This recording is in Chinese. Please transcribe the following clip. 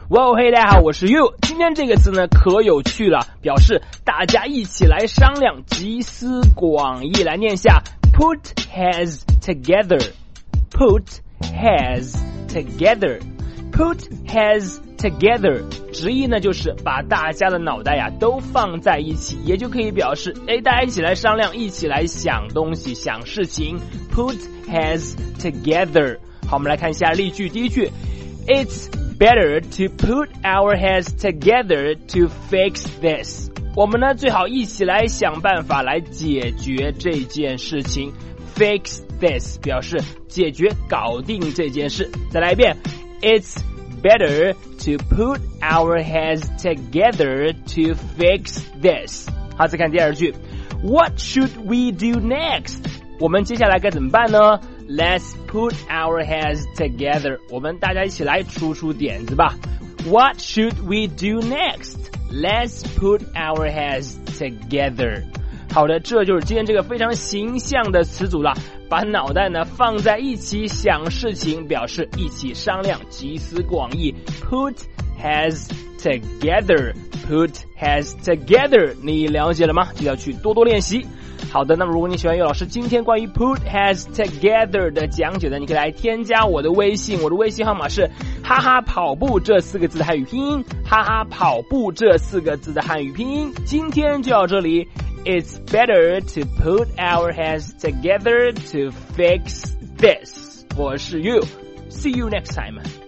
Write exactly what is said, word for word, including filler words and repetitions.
哇嘿，大家好，我是 You。今天这个词呢可有趣了，表示大家一起来商量，集思广益。来念下 ，put heads together。put heads together。put heads together， 直译呢就是把大家的脑袋呀都放在一起，也就可以表示，哎，大家一起来商量，一起来想东西，想事情。put heads together。好，我们来看一下例句，第一句 ，It's better to put our heads together to fix this。我们呢最好一起来想办法来解决这件事情。fix this 表示解决、搞定这件事。再来一遍 ，It's better to put our heads together to fix this。好，再看第二句 ，What should we do next？ 我们接下来该怎么办呢？Let's put our heads together. 我们大家一起来出出点子吧。What should we do next? Let's put our heads together. 好的，这就是今天这个非常形象的词组了。把脑袋呢放在一起想事情，表示一起商量，集思广益。Put heads together. Put heads together. 你了解了吗？就要去多多练习。好的，那么如果你喜欢岳老师今天关于 put heads together 的讲解呢，你可以来添加我的微信，我的微信号码是哈哈跑步这四个字的汉语拼音，哈哈跑步这四个字的汉语拼音。今天就到这里。It's better to put our heads together to fix this. 我是 You. See you next time.